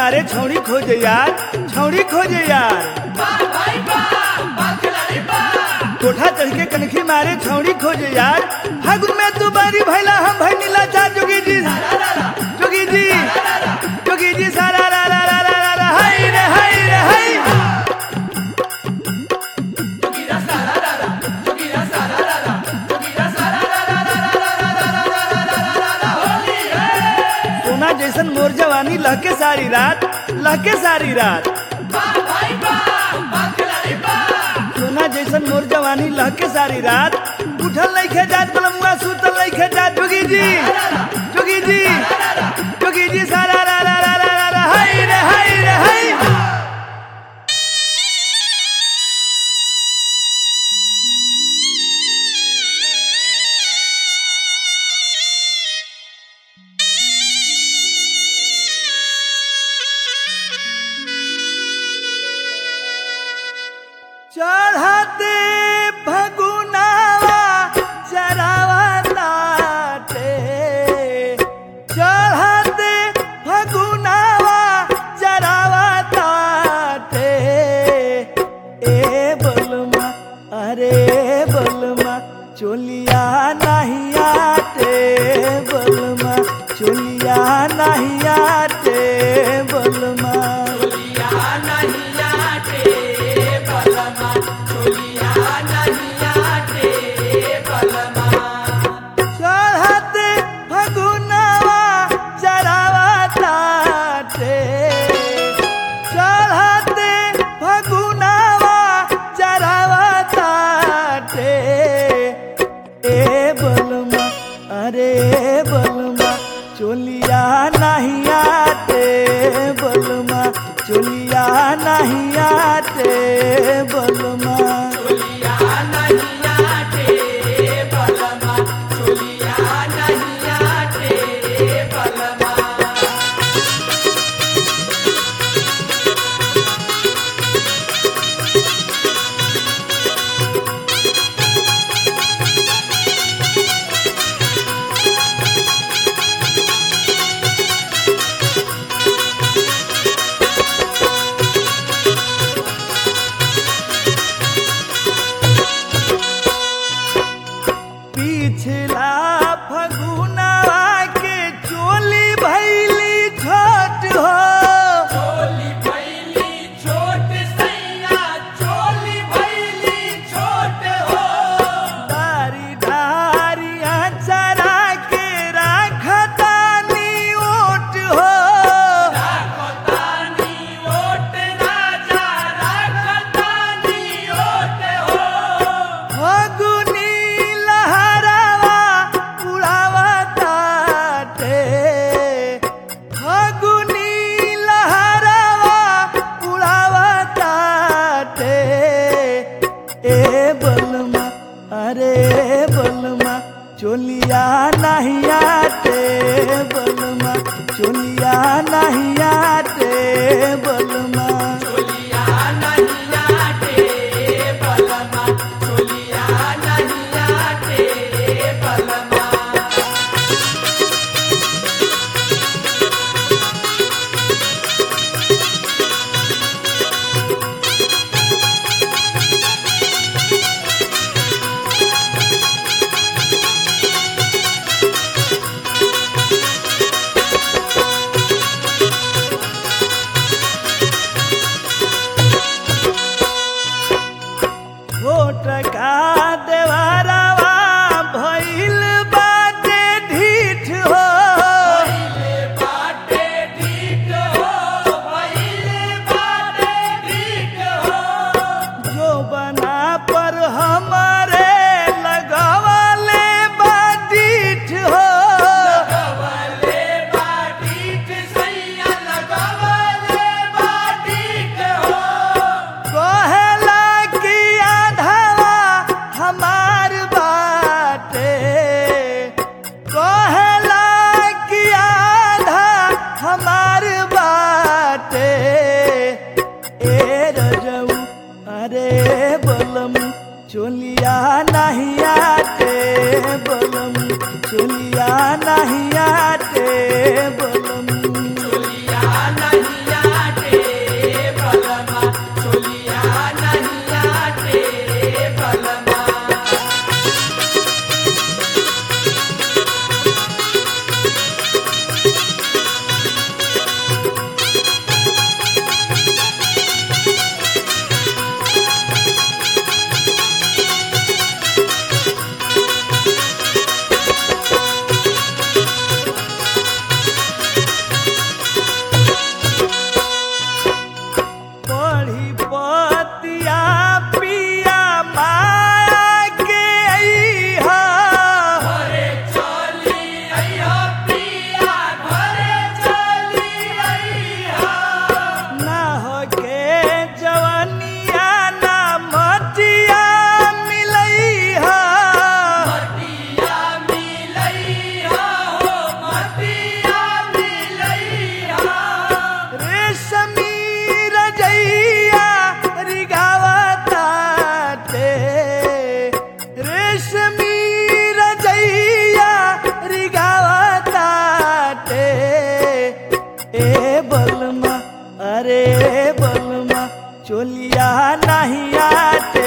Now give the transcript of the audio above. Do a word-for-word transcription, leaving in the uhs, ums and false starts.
मारे छौड़ी खोजे यार, छौड़ी खोजे यार। कोठा चढ़ के कनखी मारे छौड़ी खोजे यार। फागुन में तू बारी भैला हम भाई नीला चा जोगी जी, जोगी जी, जोगी जी सारा रा रा रा रा रा हाय रे हाय रे हाय। सोना जैसन मोर जवानी लहके सारी रात, लहके सारी रात। सोना जैसन मोर जवानी लहके सारी रात। उठल नहीं खे जात बलमुआ सुतल नहीं खे जात जोगी जी, जोगी जी, जोगी जी सारा रा रा रा रा रा हाय रे हाय रे हाय। चढ़ाते फगुनावा चरावा नाटे, चढ़ाते फगुनावा चरावा नाटे। ए बलमा अरे बलमा चोलिया नहीं आटे, बलमा चोलिया नहीं आटे, बलमा चोलिया नहीं आते, बलमा चोलिया नहीं आते, बलमा चोलिया नहीं आते, बलमा चोलिया नहीं आते, बलमा। पिछला फगुनवा के चोली भैली छोट हो, चोली भैली छोट सैया, चोली भैली छोट हो। दारी दारी अचरा के राखतानी ओट हो, राखतानी ओट राजा, राखतानी ओट हो। फगुनी अरे बलमा चोलिया नहीं आते, बलमा चोलिया नहीं आते, बलमा चोलिया नहीं आते, बलमा चोलिया नहीं आते, बलमा। टका देवारावा भइल बाटे ढीठ हो, भइल बाटे ढीठ हो, भइल बाटे ढीठ हो। जो बना पर हमारे लगवले बाटीठ हो, लगवले बाटीठ सैया, लगवले बाटीठ हो। कहेला कि हमार बाटे, कहेला कि आधा हमार बाटे। ए रजऊ अरे बलम चोलिया नहीं आते, बलम चोलिया नहीं आते, बलम चोलिया नहीं पढ़ी पतिया पिया माया के अइहा घरे चली अइहा पिया घरे चली अइहा ना हो के जवनिया ना मटिया मिलइहा मटिया मिलइहा हो मटिया मिलइहा रेशमी रजैया रिगावताटे रेशमी रजैया रिगावताटे ए बलमा अरे बलमा चोलिया नहीं आटे